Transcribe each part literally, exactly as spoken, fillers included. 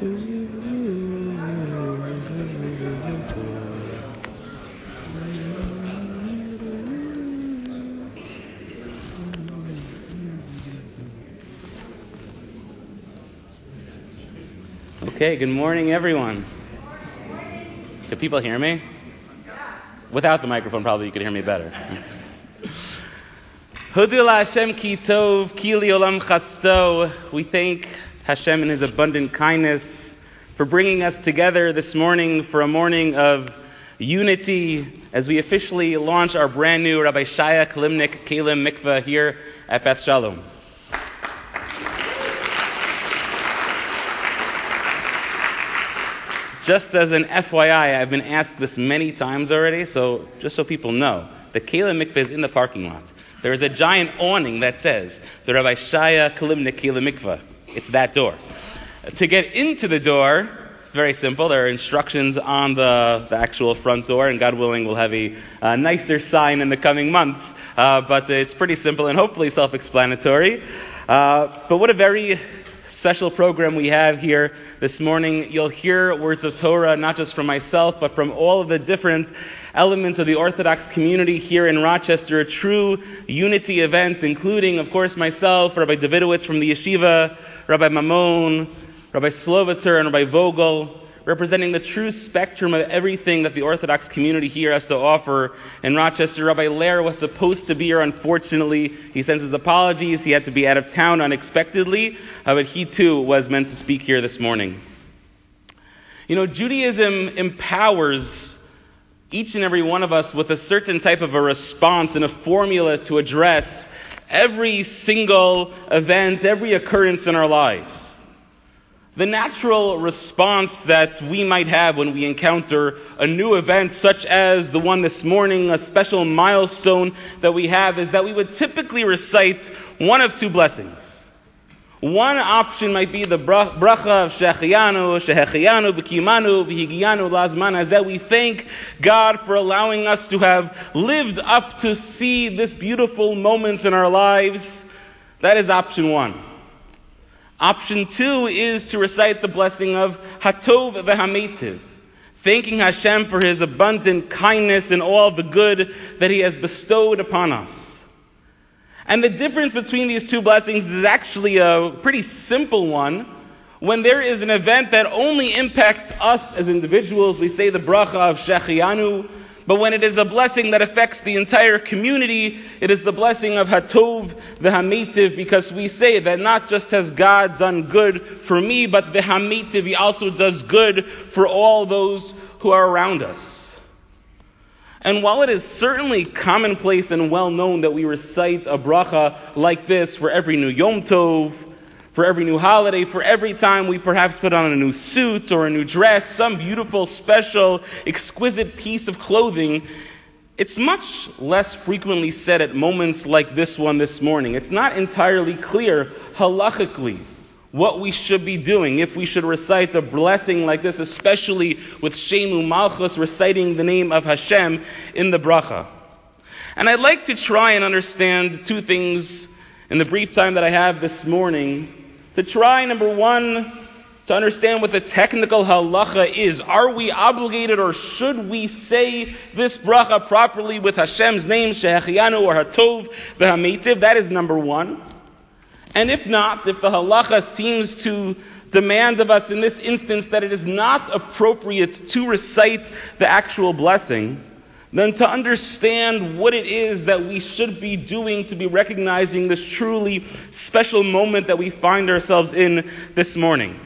Okay, good morning, everyone. Can people hear me? Without the microphone, probably you could hear me better. Hudu Hashem ki tov, ki liolam chasto. We thank Hashem in His abundant kindness for bringing us together this morning for a morning of unity as we officially launch our brand new Rabbi Shaya Kalimnik Kalim Mikveh here at Beth Shalom. Just as an F Y I, I've been asked this many times already, so just so people know, the Kalim Mikveh is in the parking lot. There is a giant awning that says, the Rabbi Shaya Kalimnik Kalim Mikveh. It's that door. To get into the door, it's very simple. There are instructions on the, the actual front door, and God willing, we'll have a, a nicer sign in the coming months. Uh, but it's pretty simple and hopefully self-explanatory. Uh, but what a very special program we have here this morning. You'll hear words of Torah not just from myself, but from all of the different elements of the Orthodox community here in Rochester. A true unity event, including, of course, myself, Rabbi Davidowitz from the Yeshiva, Rabbi Mamon, Rabbi Slovitzer, and Rabbi Vogel, representing the true spectrum of everything that the Orthodox community here has to offer in Rochester. Rabbi Lair was supposed to be here. Unfortunately, he sends his apologies. He had to be out of town unexpectedly, uh, but he too was meant to speak here this morning. You know, Judaism empowers each and every one of us with a certain type of a response and a formula to address every single event, every occurrence in our lives. The natural response that we might have when we encounter a new event, such as the one this morning, a special milestone that we have, is that we would typically recite one of two blessings. One option might be the bracha of Shechianu, Shehechianu, B'kimanu, V'higiyanu, Lazman Hazeh. We thank God for allowing us to have lived up to see this beautiful moment in our lives. That is option one. Option two is to recite the blessing of Hatov v'Hametiv, thanking Hashem for His abundant kindness and all the good that He has bestowed upon us. And the difference between these two blessings is actually a pretty simple one. When there is an event that only impacts us as individuals, we say the bracha of Shechianu. But when it is a blessing that affects the entire community, it is the blessing of Hatov v'Hametiv, because we say that not just has God done good for me, but v'Hametiv, He also does good for all those who are around us. And while it is certainly commonplace and well known that we recite a bracha like this for every new Yom Tov, for every new holiday, for every time we perhaps put on a new suit or a new dress, some beautiful, special, exquisite piece of clothing, it's much less frequently said at moments like this one this morning. It's not entirely clear halachically what we should be doing, if we should recite a blessing like this, especially with Shemu Malchus, reciting the name of Hashem in the bracha. And I'd like to try and understand two things in the brief time that I have this morning. To try, number one, to understand what the technical halacha is. Are we obligated, or should we say this bracha properly with Hashem's name, Shehechianu or Hatov v'Hametiv? That is number one. And if not, if the halacha seems to demand of us in this instance that it is not appropriate to recite the actual blessing, then to understand what it is that we should be doing to be recognizing this truly special moment that we find ourselves in this morning.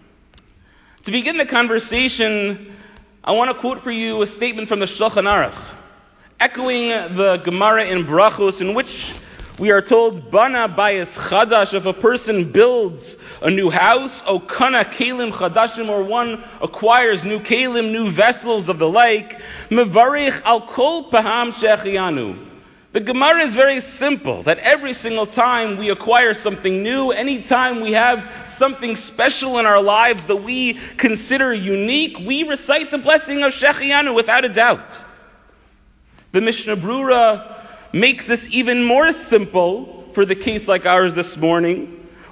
To begin the conversation, I want to quote for you a statement from the Shulchan Aruch, echoing the Gemara in Brachos, in which we are told, Bana bayis chadash, if a person builds a new house, o kana kelim chadashim, or one acquires new kelim, new vessels of the like, mevarich al kol paham shechianu. The Gemara is very simple, that every single time we acquire something new, any time we have something special in our lives that we consider unique, we recite the blessing of Shechianu without a doubt. The Mishnah Brura makes this even more simple for the case like ours this morning,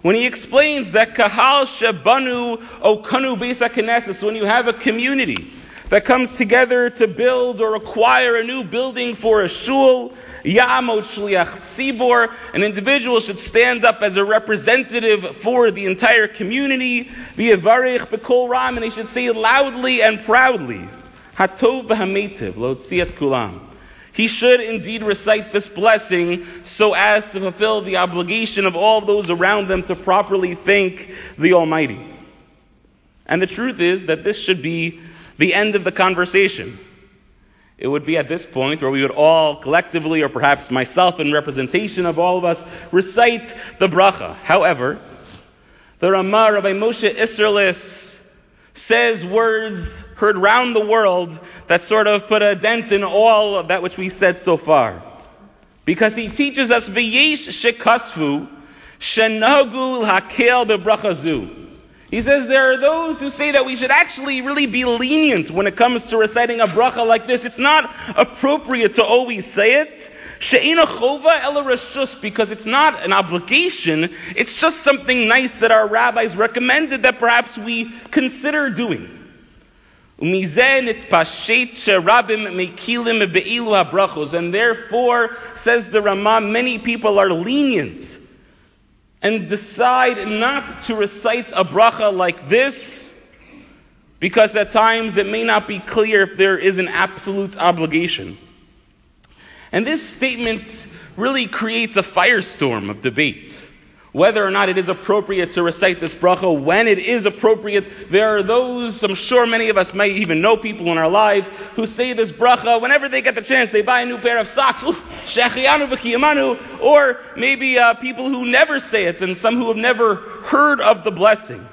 when he explains that kahal shebanu o kanu beis haKnesses, when you have a community that comes together to build or acquire a new building for a shul, Ya'amod shliach tzibor, an individual should stand up as a representative for the entire community, v'yavarich b'kol ram, and he should say loudly and proudly, Hatov v'hametiv lo tziat kulam. He should indeed recite this blessing so as to fulfill the obligation of all those around them to properly thank the Almighty. And the truth is that this should be the end of the conversation. It would be at this point where we would all collectively, or perhaps myself in representation of all of us, recite the bracha. However, the Ramah, Rabbi Moshe Isserlis, says words heard round the world that sort of put a dent in all of that which we said so far. Because he teaches us, V'yesh shekasfu shenagu l'hakel bebracha zu. He says there are those who say that we should actually really be lenient when it comes to reciting a bracha like this. It's not appropriate to always say it. She'ena chova ela reshus, because it's not an obligation. It's just something nice that our rabbis recommended that perhaps we consider doing. And therefore, says the Ramah, many people are lenient and decide not to recite a bracha like this, because at times it may not be clear if there is an absolute obligation. And this statement really creates a firestorm of debate. Whether or not it is appropriate to recite this bracha, when it is appropriate, there are those, I'm sure many of us might even know people in our lives, who say this bracha whenever they get the chance. They buy a new pair of socks, shechiyanu v'kiyamanu, or maybe uh, people who never say it, and some who have never heard of the blessing.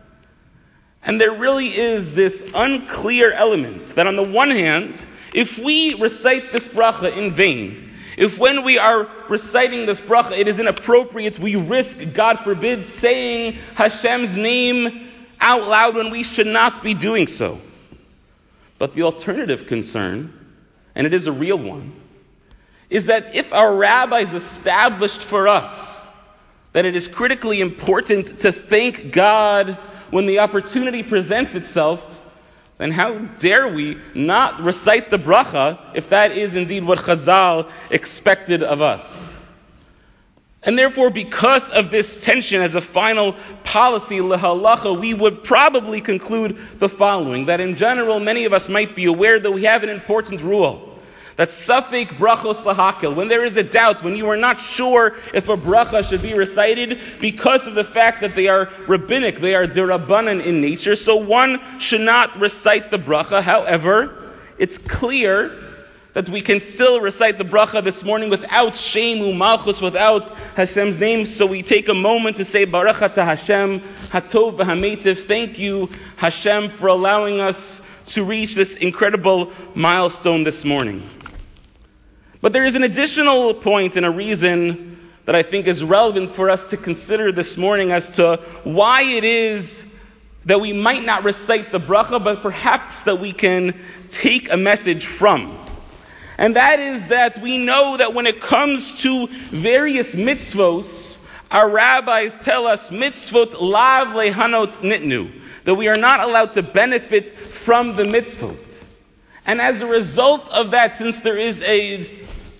And there really is this unclear element that on the one hand, if we recite this bracha in vain, if when we are reciting this bracha it is inappropriate, we risk, God forbid, saying Hashem's name out loud when we should not be doing so. But the alternative concern, and it is a real one, is that if our rabbis established for us that it is critically important to thank God when the opportunity presents itself, then how dare we not recite the bracha if that is indeed what Chazal expected of us? And therefore, because of this tension as a final policy, lehalacha, we would probably conclude the following, that in general, many of us might be aware that we have an important rule, that safek brachos lahakel, when there is a doubt, when you are not sure if a bracha should be recited because of the fact that they are rabbinic, they are derabanan in nature, so one should not recite the bracha. However, it's clear that we can still recite the bracha this morning without shame umalchus, without Hashem's name. So we take a moment to say Baruch Atah Hashem, Hatov v'Hametiv. Thank you, Hashem, for allowing us to reach this incredible milestone this morning. But there is an additional point and a reason that I think is relevant for us to consider this morning as to why it is that we might not recite the bracha, but perhaps that we can take a message from. And that is that we know that when it comes to various mitzvos, our rabbis tell us mitzvot lav lehanot nitnu, that we are not allowed to benefit from the mitzvot. And as a result of that, since there is a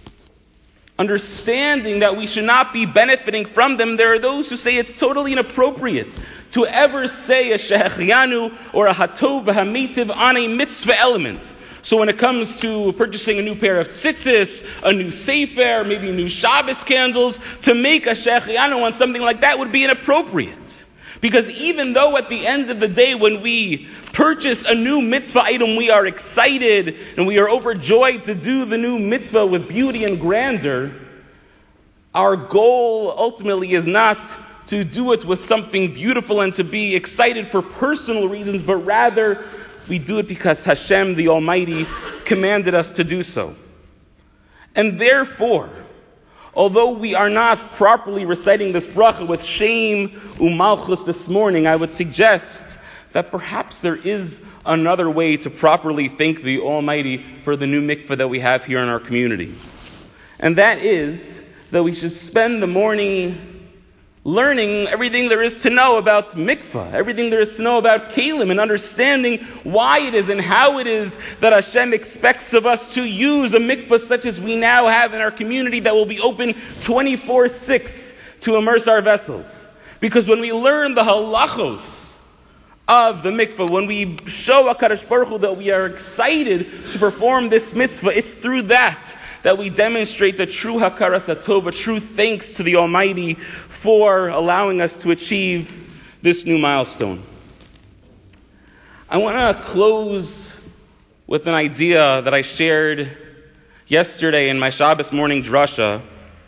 understanding that we should not be benefiting from them, there are those who say it's totally inappropriate to ever say a shehechiyanu or a hatov v'hametiv on a mitzvah element. So when it comes to purchasing a new pair of tzitzis, a new sefer, maybe new Shabbos candles, to make a shehechiyanu on something like that would be inappropriate. Because even though at the end of the day when we purchase a new mitzvah item, we are excited and we are overjoyed to do the new mitzvah with beauty and grandeur, our goal ultimately is not to do it with something beautiful and to be excited for personal reasons, but rather we do it because Hashem, the Almighty, commanded us to do so. And therefore, although we are not properly reciting this bracha with shame umalchus this morning, I would suggest that perhaps there is another way to properly thank the Almighty for the new mikveh that we have here in our community. And that is that we should spend the morning learning everything there is to know about mikvah, everything there is to know about kelim, and understanding why it is and how it is that Hashem expects of us to use a mikvah such as we now have in our community that will be open twenty-four six to immerse our vessels. Because when we learn the halachos of the mikvah, when we show HaKadosh Baruch Hu that we are excited to perform this mitzvah, it's through that that we demonstrate a true hakaras hatov, a true thanks to the Almighty for allowing us to achieve this new milestone. I want to close with an idea that I shared yesterday in my Shabbos morning drasha,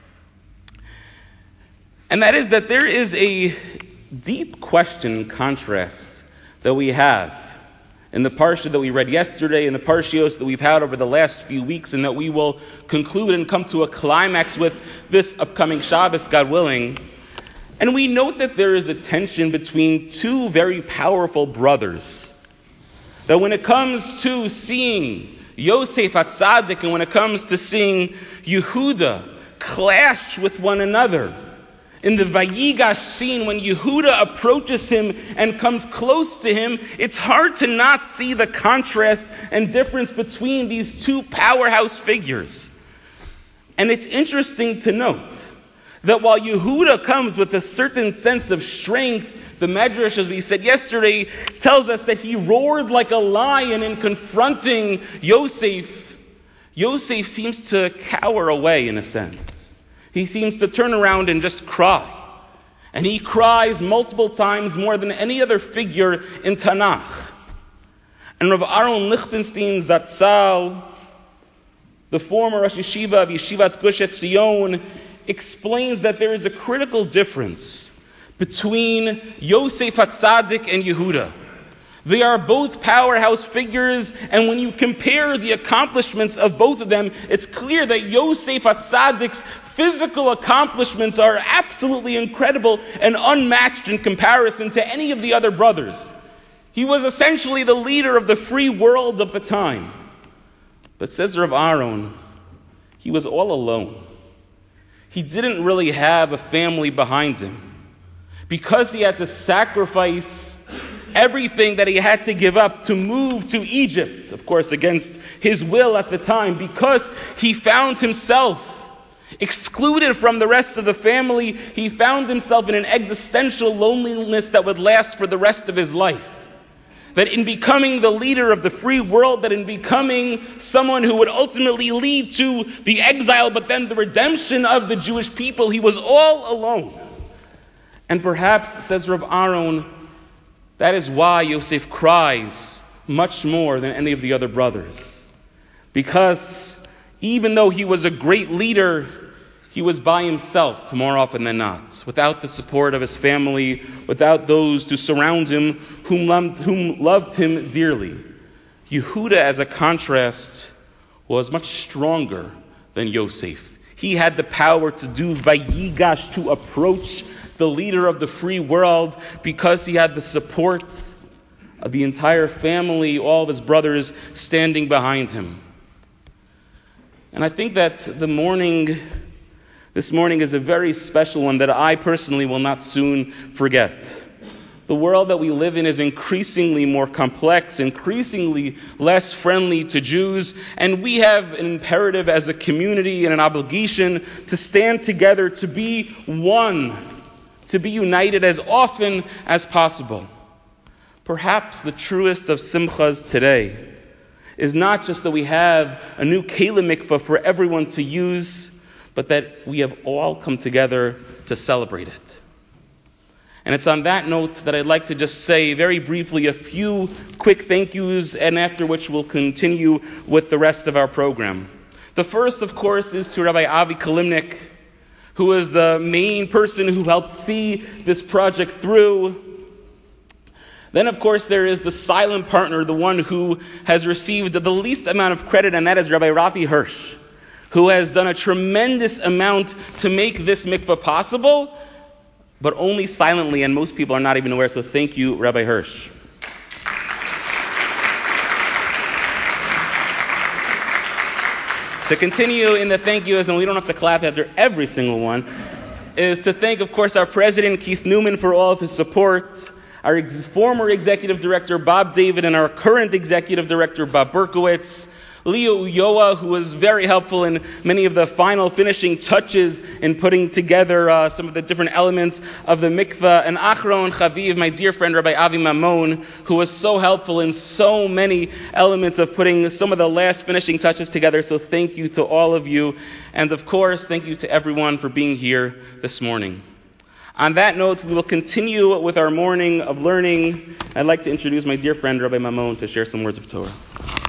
and that is that there is a deep question contrast that we have in the parsha that we read yesterday, in the parshios that we've had over the last few weeks, and that we will conclude and come to a climax with this upcoming Shabbos, God willing. And we note that there is a tension between two very powerful brothers. That when it comes to seeing Yosef HaTzadik and when it comes to seeing Yehuda clash with one another, in the Vayigash scene, when Yehuda approaches him and comes close to him, it's hard to not see the contrast and difference between these two powerhouse figures. And it's interesting to note that while Yehuda comes with a certain sense of strength, the Medrash, as we said yesterday, tells us that he roared like a lion in confronting Yosef. Yosef seems to cower away in a sense. He seems to turn around and just cry. And he cries multiple times more than any other figure in Tanakh. And Rav Aaron Lichtenstein Zatzal, the former Rosh Yeshiva of Yeshivat Gush Etzion, explains that there is a critical difference between Yosef HaTzadik and Yehuda. They are both powerhouse figures, and when you compare the accomplishments of both of them, it's clear that Yosef HaTzadik's physical accomplishments are absolutely incredible and unmatched in comparison to any of the other brothers. He was essentially the leader of the free world of the time. But says Rav Aaron, he was all alone. He didn't really have a family behind him. Because he had to sacrifice everything that he had to give up to move to Egypt, of course against his will at the time, because he found himself excluded from the rest of the family, he found himself in an existential loneliness that would last for the rest of his life. That in becoming the leader of the free world, that in becoming someone who would ultimately lead to the exile, but then the redemption of the Jewish people, he was all alone. And perhaps, says Rav Aaron, that is why Yosef cries much more than any of the other brothers. Because even though he was a great leader, he was by himself more often than not, without the support of his family, without those to surround him whom loved, whom loved him dearly. Yehuda, as a contrast, was much stronger than Yosef. He had the power to do Vayigash, to approach the leader of the free world, because he had the support of the entire family, all of his brothers standing behind him. And I think that the morning, this morning is a very special one that I personally will not soon forget. The world that we live in is increasingly more complex, increasingly less friendly to Jews, and we have an imperative as a community and an obligation to stand together, to be one, to be united as often as possible. Perhaps the truest of simchas today is not just that we have a new kelim mikvah for everyone to use, but that we have all come together to celebrate it. And it's on that note that I'd like to just say very briefly a few quick thank yous, and after which we'll continue with the rest of our program. The first, of course, is to Rabbi Avi Kalimnik, who is the main person who helped see this project through. Then, of course, there is the silent partner, the one who has received the least amount of credit, and that is Rabbi Rafi Hirsch, who has done a tremendous amount to make this mikvah possible, but only silently, and most people are not even aware. So thank you, Rabbi Hirsch. To continue in the thank yous, and we don't have to clap after every single one, is to thank, of course, our president, Keith Newman, for all of his support, our ex- former executive director, Bob David, and our current executive director, Bob Berkowitz, Leo Uyoa, who was very helpful in many of the final finishing touches in putting together uh, some of the different elements of the mikveh, and Achron Chaviv, my dear friend Rabbi Avi Mamon, who was so helpful in so many elements of putting some of the last finishing touches together. So thank you to all of you. And of course, thank you to everyone for being here this morning. On that note, we will continue with our morning of learning. I'd like to introduce my dear friend Rabbi Mamon to share some words of Torah.